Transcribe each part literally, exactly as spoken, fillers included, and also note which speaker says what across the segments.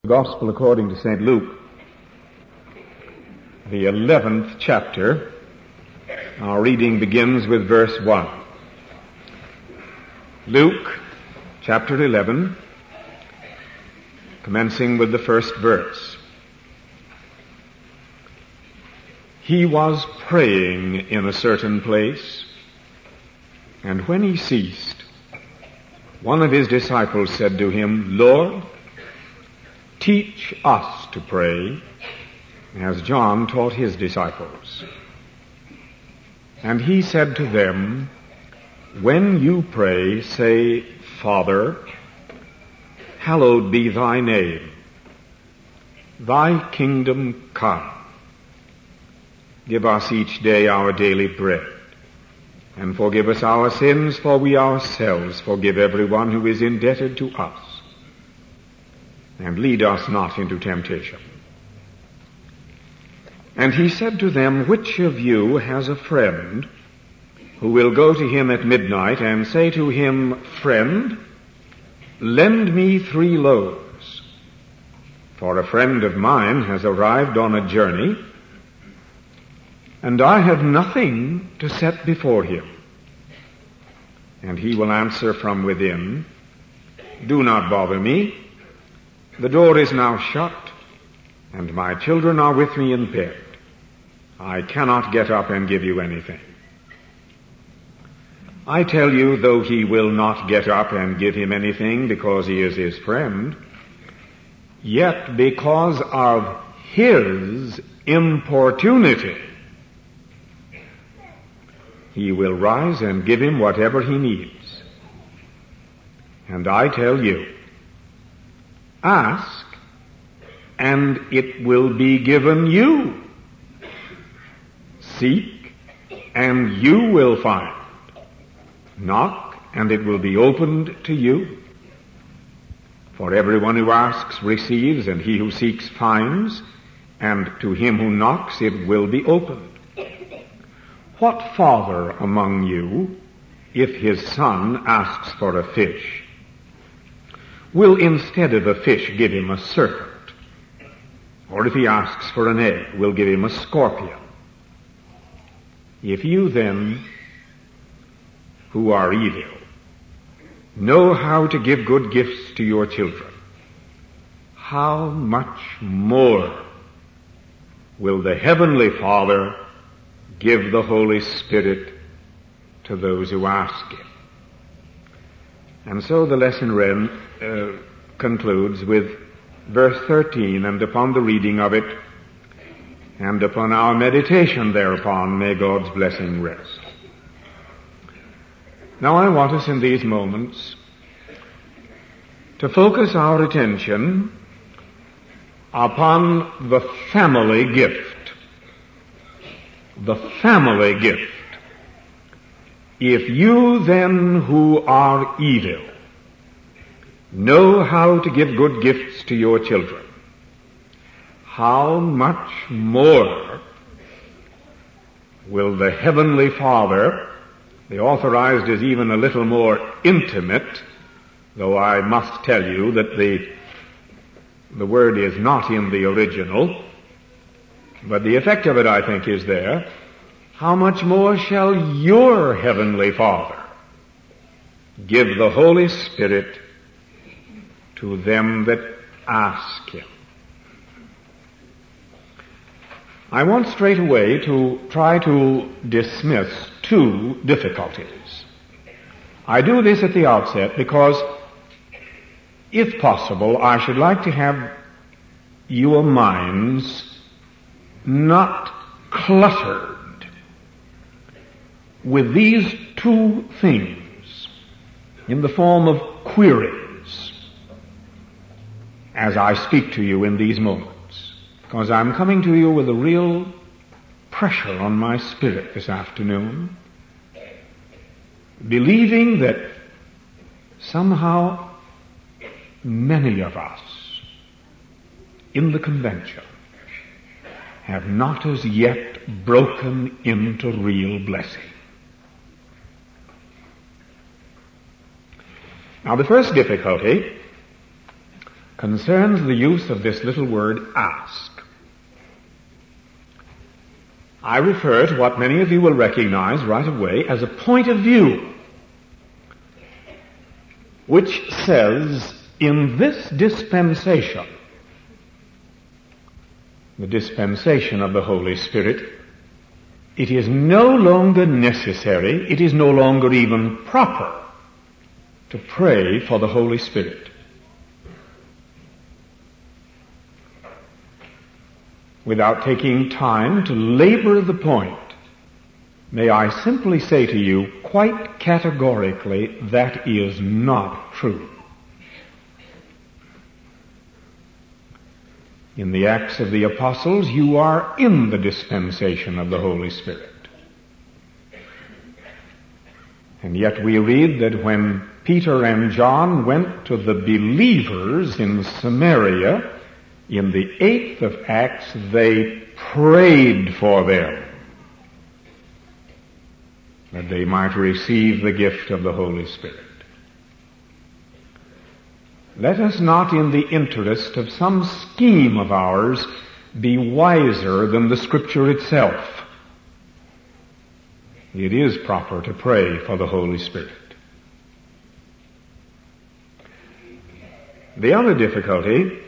Speaker 1: Gospel according to Saint Luke, the eleventh chapter. Our reading begins with verse one. Luke, chapter eleven, commencing with the first verse. He was praying in a certain place, and when he ceased, one of his disciples said to him, Lord, teach us to pray, as John taught his disciples. And he said to them, when you pray, say, Father, hallowed be thy name. Thy kingdom come. Give us each day our daily bread. And forgive us our sins, for we ourselves forgive everyone who is indebted to us. And lead us not into temptation. And he said to them, which of you has a friend who will go to him at midnight and say to him, Friend, lend me three loaves, for a friend of mine has arrived on a journey, and I have nothing to set before him. And he will answer from within, Do not bother me. The door is now shut, and my children are with me in bed. I cannot get up and give you anything. I tell you, though he will not get up and give him anything because he is his friend, yet because of his importunity, he will rise and give him whatever he needs. And I tell you, ask, and it will be given you. Seek, and you will find. Knock, and it will be opened to you. For everyone who asks receives, and he who seeks finds, and to him who knocks it will be opened. What father among you, if his son asks for a fish, will instead of a fish give him a serpent? Or if he asks for an egg, will give him a scorpion? If you then, who are evil, know how to give good gifts to your children, how much more will the Heavenly Father give the Holy Spirit to those who ask him? And so the lesson read, uh, concludes with verse thirteen, and upon the reading of it, and upon our meditation thereupon, may God's blessing rest. Now I want us in these moments to focus our attention upon the family gift. The family gift. If you then who are evil know how to give good gifts to your children, how much more will the Heavenly Father, the authorized is even a little more intimate, though I must tell you that the, the word is not in the original, but the effect of it, I think, is there. How much more shall your Heavenly Father give the Holy Spirit to them that ask him? I want straight away to try to dismiss two difficulties. I do this at the outset because, if possible, I should like to have your minds not cluttered with these two things in the form of queries as I speak to you in these moments, because I'm coming to you with a real pressure on my spirit this afternoon, believing that somehow many of us in the convention have not as yet broken into real blessing. Now, the first difficulty concerns the use of this little word, ask. I refer to what many of you will recognize right away as a point of view, which says, in this dispensation, the dispensation of the Holy Spirit, it is no longer necessary, it is no longer even proper to pray for the Holy Spirit. Without taking time to labor the point, may I simply say to you quite categorically, that is not true. In the Acts of the Apostles, you are in the dispensation of the Holy Spirit. And yet we read that when Peter and John went to the believers in Samaria, in the eighth of Acts, they prayed for them, that they might receive the gift of the Holy Spirit. Let us not, in the interest of some scheme of ours, be wiser than the Scripture itself. It is proper to pray for the Holy Spirit. The other difficulty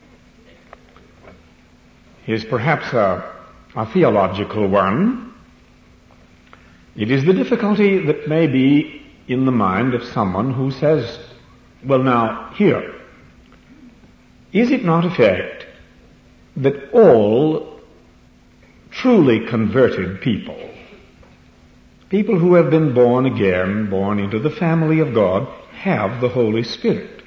Speaker 1: is perhaps a, a theological one. It is the difficulty that may be in the mind of someone who says, well now, here, is it not a fact that all truly converted people, people who have been born again, born into the family of God, have the Holy Spirit?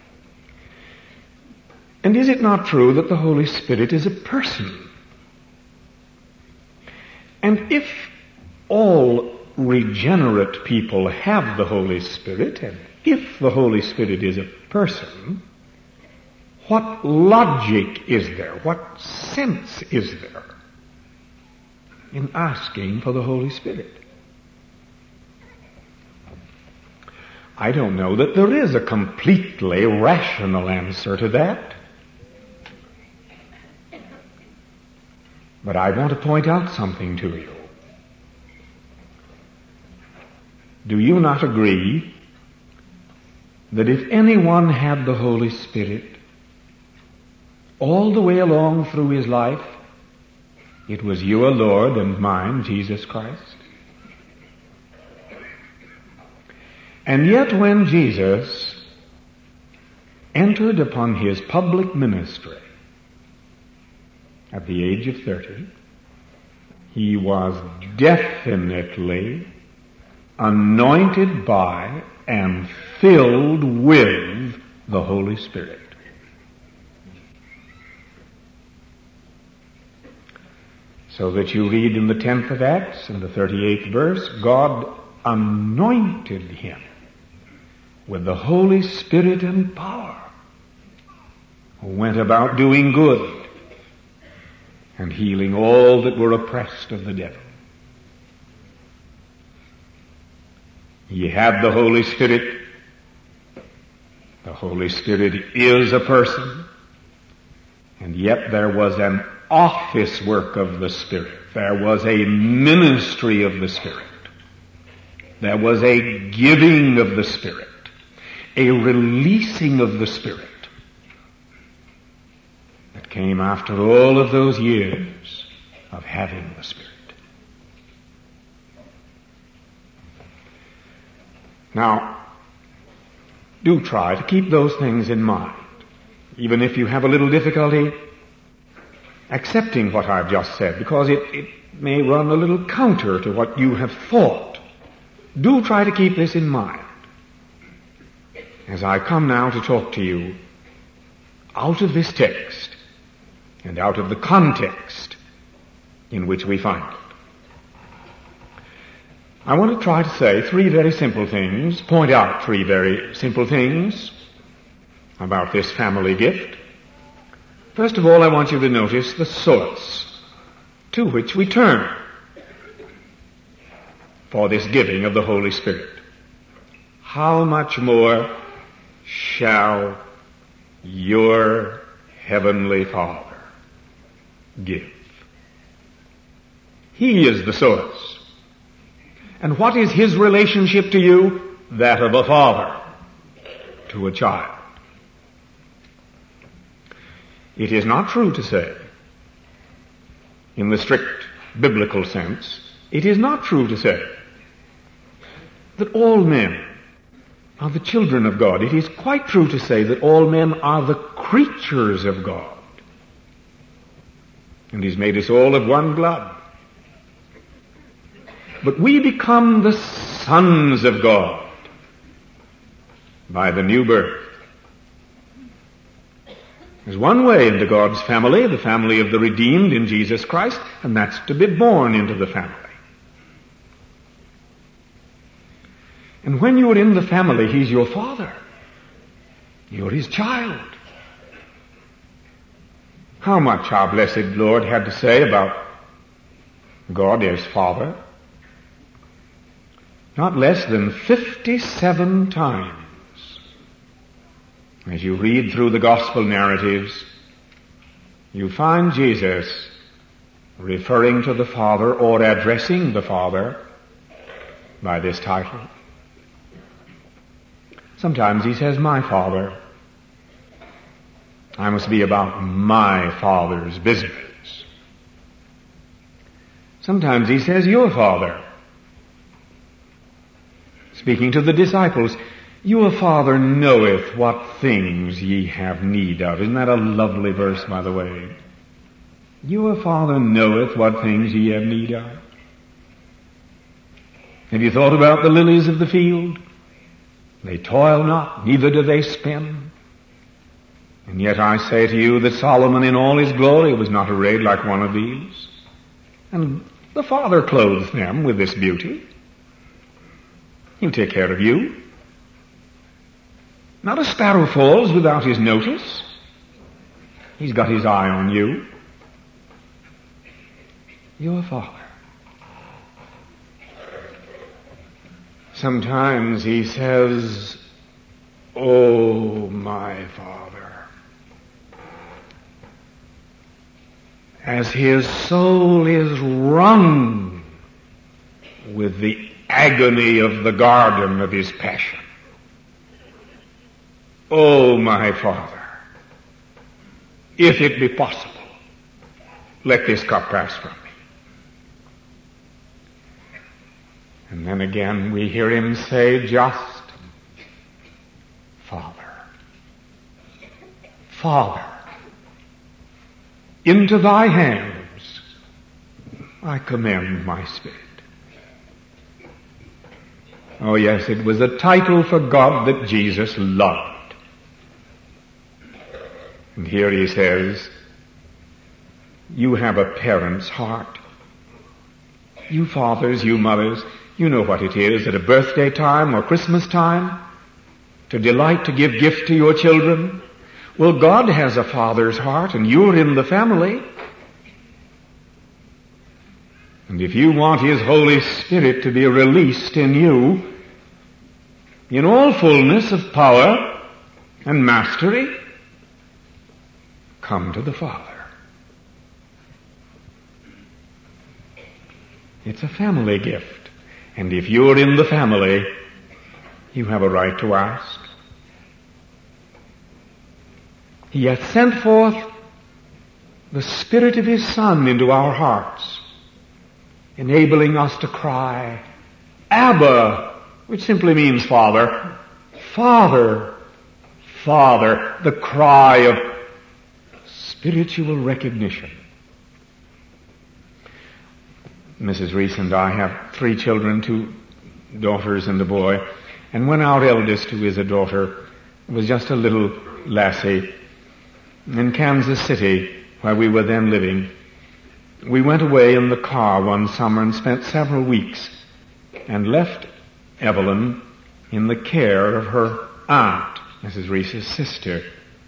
Speaker 1: And is it not true that the Holy Spirit is a person? And if all regenerate people have the Holy Spirit, and if the Holy Spirit is a person, what logic is there, what sense is there in asking for the Holy Spirit? I don't know that there is a completely rational answer to that. But I want to point out something to you. Do you not agree that if anyone had the Holy Spirit all the way along through his life, it was your Lord and mine, Jesus Christ? And yet when Jesus entered upon his public ministry at the age of thirty, he was definitely anointed by and filled with the Holy Spirit. So that you read in the tenth of Acts, in the thirty-eighth verse, God anointed him with the Holy Spirit and power, who went about doing good and healing all that were oppressed of the devil. He had the Holy Spirit. The Holy Spirit is a person. And yet there was an office work of the Spirit. There was a ministry of the Spirit. There was a giving of the Spirit. A releasing of the Spirit that came after all of those years of having the Spirit. Now, do try to keep those things in mind, even if you have a little difficulty accepting what I've just said, because it, it may run a little counter to what you have thought. Do try to keep this in mind as I come now to talk to you out of this text and out of the context in which we find it. I want to try to say three very simple things, point out three very simple things about this family gift. First of all, I want you to notice the source to which we turn for this giving of the Holy Spirit. How much more shall your heavenly Father give. He is the source. And what is his relationship to you? That of a father to a child. It is not true to say, in the strict biblical sense, it is not true to say that all men are the children of God. It is quite true to say that all men are the creatures of God. And he's made us all of one blood. But we become the sons of God by the new birth. There's one way into God's family, the family of the redeemed in Jesus Christ, and that's to be born into the family. And when you're in the family, he's your father. You're his child. How much our blessed Lord had to say about God as Father? Not less than fifty-seven times. As you read through the gospel narratives, you find Jesus referring to the Father or addressing the Father by this title. Sometimes he says, my Father. I must be about my Father's business. Sometimes he says, your Father. Speaking to the disciples, your Father knoweth what things ye have need of. Isn't that a lovely verse, by the way? Your Father knoweth what things ye have need of. Have you thought about the lilies of the field? They toil not, neither do they spin. And yet I say to you that Solomon in all his glory was not arrayed like one of these. And the Father clothes them with this beauty. He'll take care of you. Not a sparrow falls without his notice. He's got his eye on you. Your Father. Sometimes he says, oh, my Father. As his soul is wrung with the agony of the garden of his passion. Oh, my Father, if it be possible, let this cup pass from me. And then again we hear him say just, Father, Father, into thy hands I commend my spirit. Oh yes, it was a title for God that Jesus loved. And here he says, you have a parent's heart. You fathers, you mothers, you know what it is at a birthday time or Christmas time to delight to give gift to your children. Well, God has a father's heart and you're in the family. And if you want his Holy Spirit to be released in you in all fullness of power and mastery, come to the Father. It's a family gift. And if you're in the family, you have a right to ask. He hath sent forth the Spirit of his Son into our hearts, enabling us to cry, Abba, which simply means Father. Father, Father, the cry of spiritual recognition. Missus Reese and I have three children, two daughters and a boy. And when our eldest, who is a daughter, was just a little lassie in Kansas City, where we were then living, we went away in the car one summer and spent several weeks and left Evelyn in the care of her aunt, Missus Reese's sister.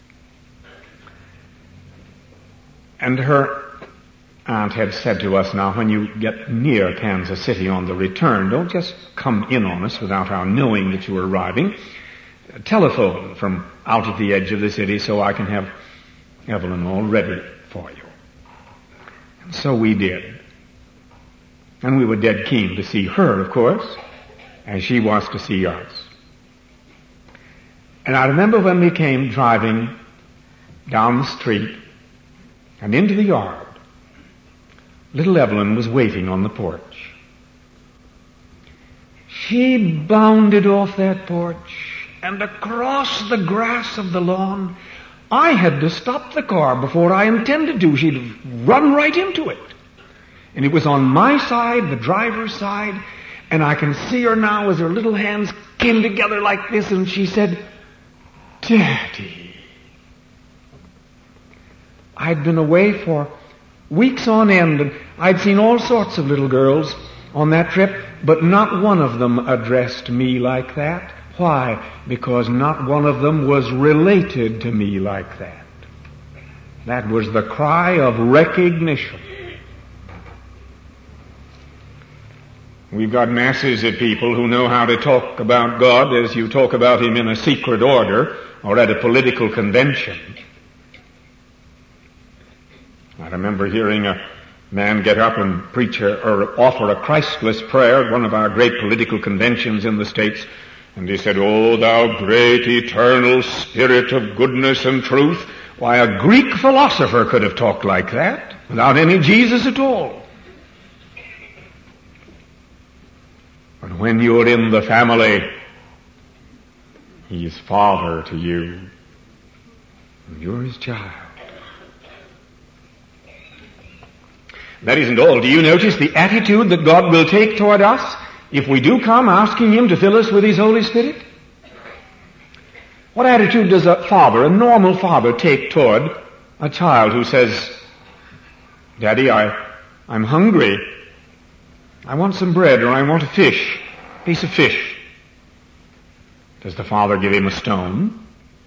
Speaker 1: And her aunt had said to us, now when you get near Kansas City on the return, don't just come in on us without our knowing that you are arriving. telephone from out at the edge of the city so I can have Evelyn all ready for you. And so we did. And we were dead keen to see her, of course, as she was to see us. And I remember when we came driving down the street and into the yard, little Evelyn was waiting on the porch. She bounded off that porch and across the grass of the lawn. I had to stop the car before I intended to. She'd run right into it. And it was on my side, the driver's side, and I can see her now as her little hands came together like this, and she said, "Daddy." I'd been away for weeks on end, and I'd seen all sorts of little girls on that trip, but not one of them addressed me like that. Why? Because not one of them was related to me like that. That was the cry of recognition. We've got masses of people who know how to talk about God as you talk about Him in a secret order or at a political convention. I remember hearing a man get up and preach a, or offer a Christless prayer at one of our great political conventions in the States. And he said, "O thou great eternal Spirit of goodness and truth." Why, a Greek philosopher could have talked like that without any Jesus at all. But when you're in the family, He's Father to you, and you're His child. That isn't all. Do you notice the attitude that God will take toward us if we do come asking Him to fill us with His Holy Spirit? What attitude does a father, a normal father, take toward a child who says, "Daddy, I, I'm hungry. I want some bread, or I want a fish, piece of fish"? Does the father give him a stone?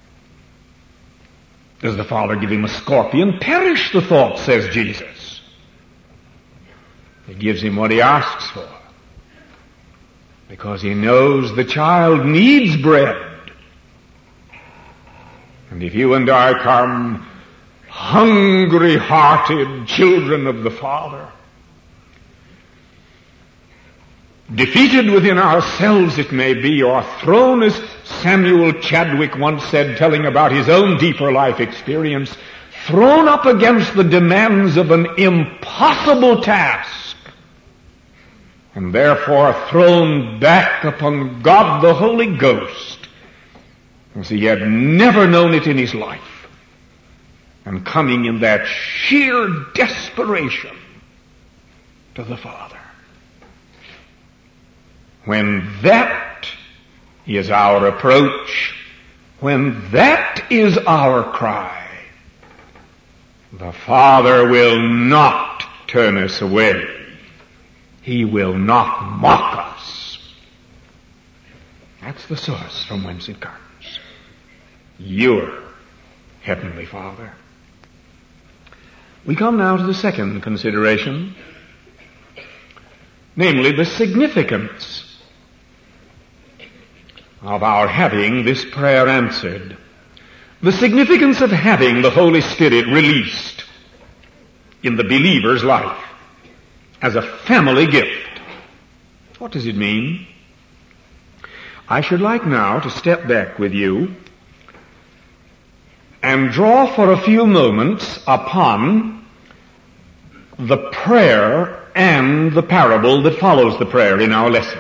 Speaker 1: Does the father give him a scorpion? Perish the thought, says Jesus. He gives him what he asks for, because He knows the child needs bread. And if you and I come hungry-hearted children of the Father, defeated within ourselves it may be, or thrown, as Samuel Chadwick once said, telling about his own deeper life experience, thrown up against the demands of an impossible task, and therefore thrown back upon God the Holy Ghost, as he had never known it in his life, and coming in that sheer desperation to the Father. When that is our approach, when that is our cry, the Father will not turn us away. He will not mock us. That's the source from whence it comes. Your Heavenly Father. We come now to the second consideration, namely the significance of our having this prayer answered. The significance of having the Holy Spirit released in the believer's life as a family gift. What does it mean? I should like now to step back with you and draw for a few moments upon the prayer and the parable that follows the prayer in our lesson.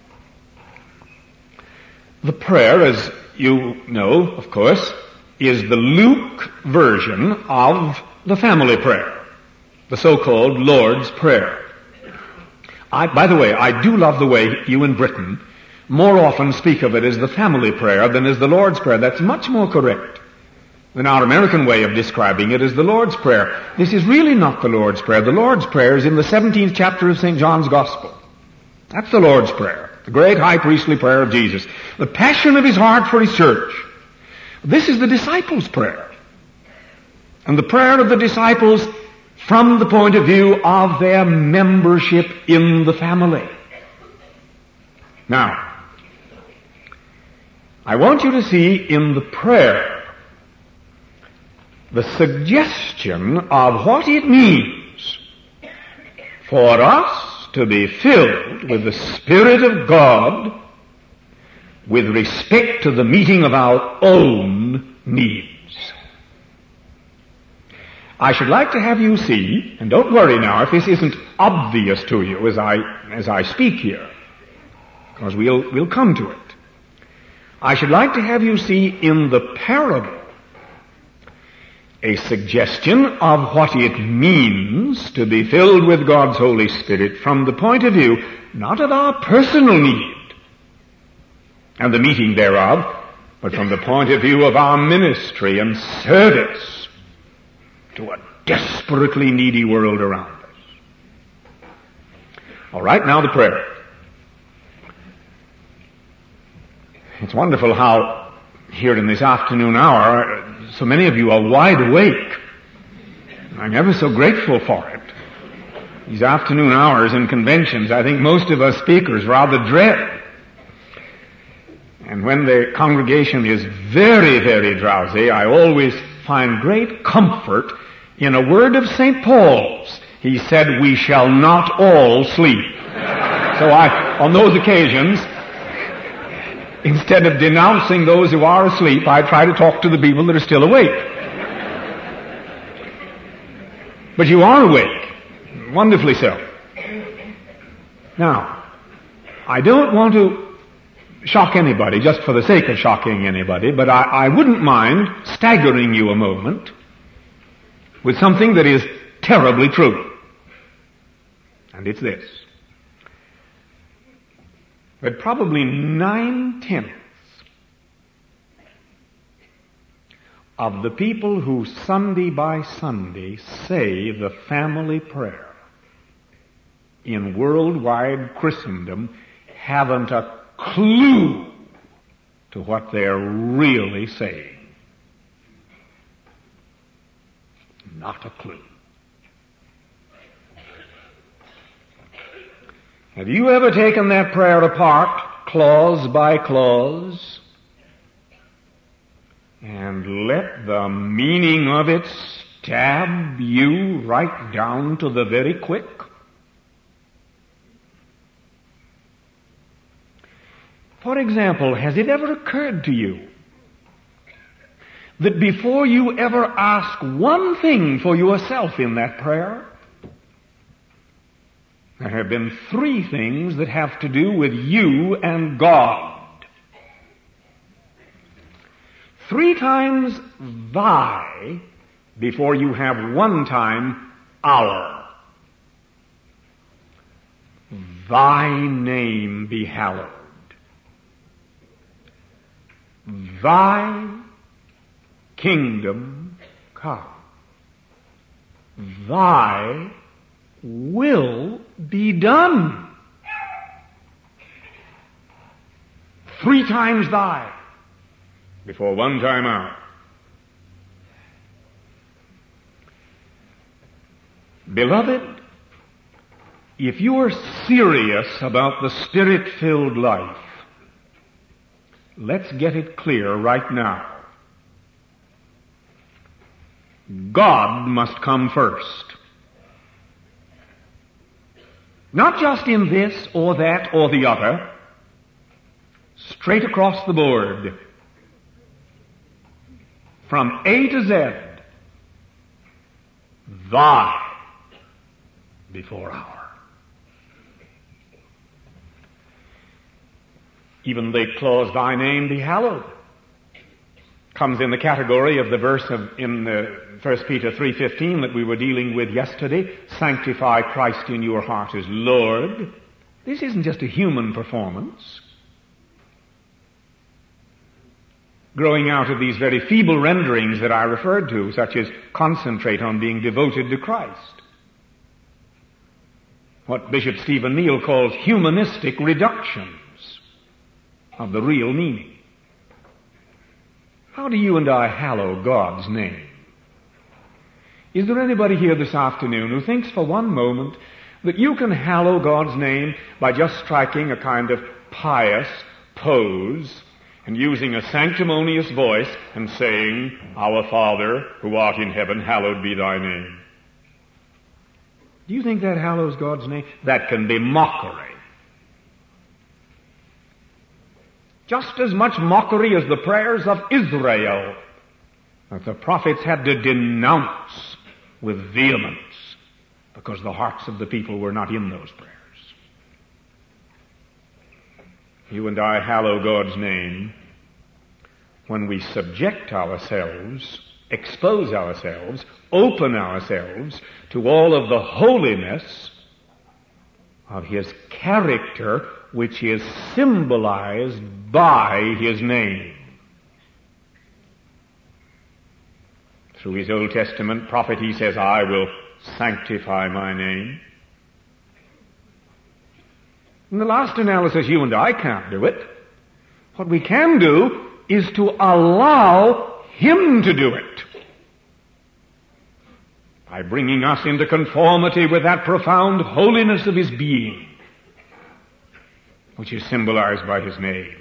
Speaker 1: The prayer, as you know, of course, is the Luke version of the family prayer, the so-called Lord's Prayer. I, by the way, I do love the way you in Britain more often speak of it as the family prayer than as the Lord's Prayer. That's much more correct than our American way of describing it as the Lord's Prayer. This is really not the Lord's Prayer. The Lord's Prayer is in the seventeenth chapter of Saint John's Gospel. That's the Lord's Prayer, the great high priestly prayer of Jesus, the passion of His heart for His church. This is the disciples' prayer, and the prayer of the disciples from the point of view of their membership in the family. Now, I want you to see in the prayer the suggestion of what it means for us to be filled with the Spirit of God with respect to the meeting of our own needs. I should like to have you see, and don't worry now if this isn't obvious to you as I as I speak here, because we'll we'll come to it. I should like to have you see in the parable a suggestion of what it means to be filled with God's Holy Spirit from the point of view not of our personal need and the meeting thereof, but from the point of view of our ministry and service to a desperately needy world around us. All right, now the prayer. It's wonderful how here in this afternoon hour so many of you are wide awake. I'm ever so grateful for it. These afternoon hours in conventions, I think most of us speakers rather dread. And when the congregation is very, very drowsy, I always find great comfort in a word of Saint Paul's. He said, we shall not all sleep. So I, on those occasions, instead of denouncing those who are asleep, I try to talk to the people that are still awake. But you are awake. Wonderfully so. Now, I don't want to shock anybody just for the sake of shocking anybody, but I, I wouldn't mind staggering you a moment with something that is terribly true. And it's this. But probably nine-tenths of the people who Sunday by Sunday say the family prayer in worldwide Christendom haven't a clue to what they're really saying. Not a clue. Have you ever taken that prayer apart, clause by clause, and let the meaning of it stab you right down to the very quick? For example, has it ever occurred to you that before you ever ask one thing for yourself in that prayer, there have been three things that have to do with you and God? Three times thy before you have one time our. Thy name be hallowed. Thy kingdom come. Thy will be done. Three times thy before one time out. Beloved, if you are serious about the Spirit-filled life, let's get it clear right now. God must come first. Not just in this or that or the other, straight across the board. From A to Z, thy before our. Even the clause, thy name be hallowed, comes in the category of the verse of, in the First Peter three fifteen that we were dealing with yesterday, sanctify Christ in your heart as Lord. This isn't just a human performance, growing out of these very feeble renderings that I referred to, such as concentrate on being devoted to Christ. What Bishop Stephen Neal calls humanistic reductions of the real meaning. How do you and I hallow God's name? Is there anybody here this afternoon who thinks for one moment that you can hallow God's name by just striking a kind of pious pose and using a sanctimonious voice and saying, Our Father, who art in heaven, hallowed be thy name. Do you think that hallows God's name? That can be mockery. Just as much mockery as the prayers of Israel that the prophets had to denounce with vehemence because the hearts of the people were not in those prayers. You and I hallow God's name when we subject ourselves, expose ourselves, open ourselves to all of the holiness of His character, which is symbolized by His name. Through His Old Testament prophet, He says, I will sanctify my name. In the last analysis, you and I can't do it. What we can do is to allow Him to do it by bringing us into conformity with that profound holiness of His being, which is symbolized by His name.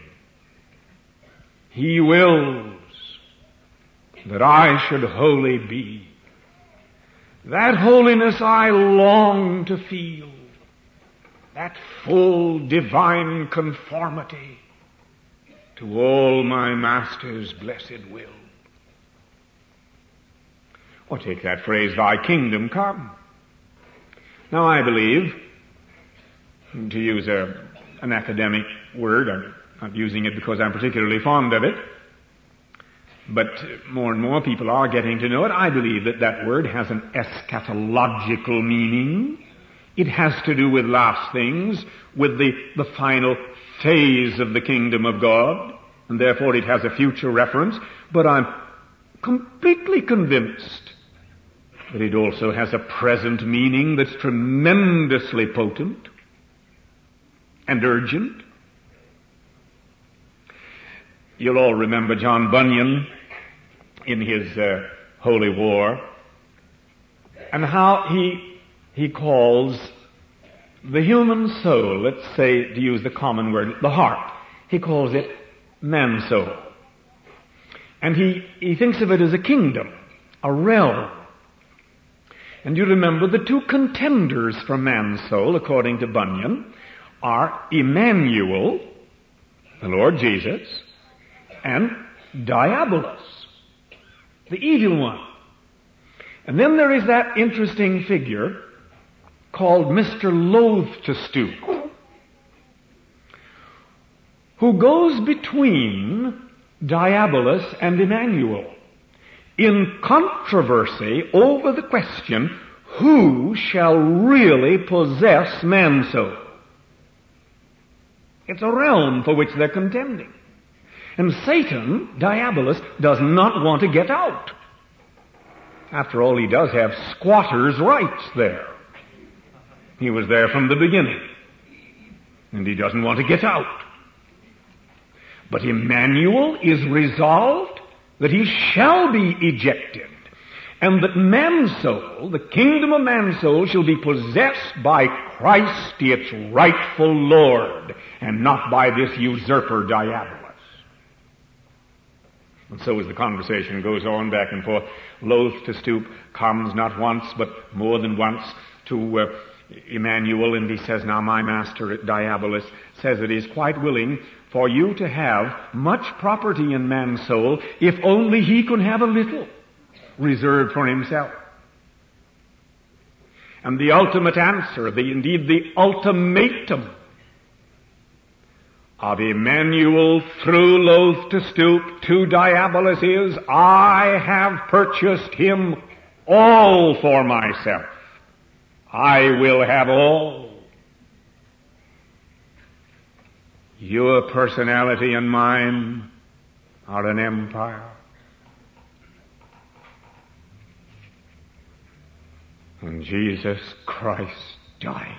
Speaker 1: He wills that I should holy be. That holiness I long to feel. That full divine conformity to all my Master's blessed will. Or take that phrase, thy kingdom come. Now I believe, to use a, an academic word, I'm not using it because I'm particularly fond of it, but more and more people are getting to know it. I believe that that word has an eschatological meaning. It has to do with last things, with the, the final phase of the kingdom of God, and therefore it has a future reference. But I'm completely convinced that it also has a present meaning that's tremendously potent and urgent. You'll all remember John Bunyan in his uh, Holy War, and how he he calls the human soul, let's say, to use the common word, the heart, he calls it man's soul. And he, he thinks of it as a kingdom, a realm. And you remember the two contenders for man's soul, according to Bunyan, are Emmanuel, the Lord Jesus, and Diabolus, the evil one. And then there is that interesting figure called Mister Loath-to-Stoop, who goes between Diabolus and Emmanuel in controversy over the question, who shall really possess man's soul? It's a realm for which they're contending. And Satan, Diabolus, does not want to get out. After all, he does have squatter's rights there. He was there from the beginning. And he doesn't want to get out. But Emmanuel is resolved that he shall be ejected, and that man's soul, the kingdom of man's soul, shall be possessed by Christ, its rightful Lord, and not by this usurper Diabolus. And so as the conversation goes on back and forth, Loath-to-Stoop comes not once, but more than once to uh, Emmanuel, and he says, now my master, Diabolus, says that he is quite willing for you to have much property in man's soul, if only he can have a little reserved for himself. And the ultimate answer, the indeed the ultimatum of Emmanuel through Loath-to-Stoop to Diabolus is, I have purchased him all for myself. I will have all. Your personality and mine are an empire. And Jesus Christ died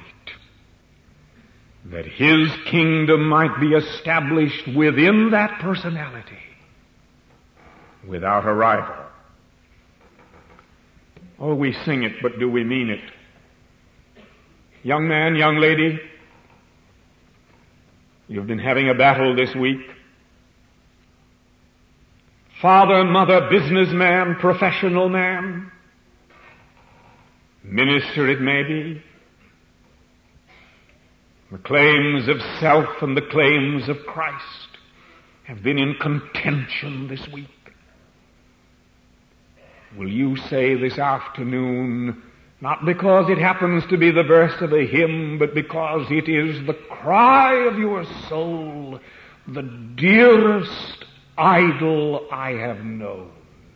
Speaker 1: that his kingdom might be established within that personality without a rival. Oh, we sing it, but do we mean it? Young man, young lady, you've been having a battle this week. father, mother, businessman, professional man, minister it may be. The claims of self and the claims of Christ have been in contention this week. Will you say this afternoon, not because it happens to be the verse of a hymn, but because it is the cry of your soul, the dearest idol I have known,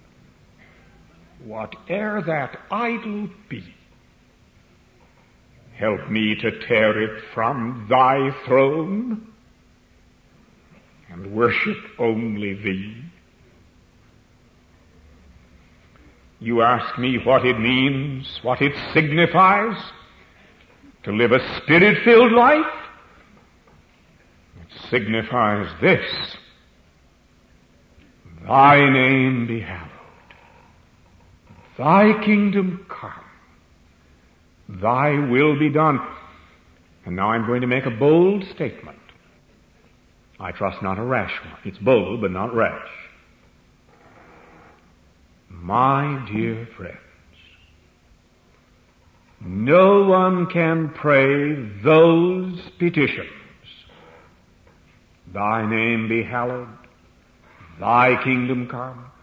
Speaker 1: whate'er that idol be, help me to tear it from thy throne and worship only thee. You ask me what it means, what it signifies to live a spirit-filled life. It signifies this: thy name be hallowed, thy kingdom come, thy will be done. And now I'm going to make a bold statement. I trust not a rash one. It's bold, but not rash. My dear friends, no one can pray those petitions, thy name be hallowed, thy kingdom come,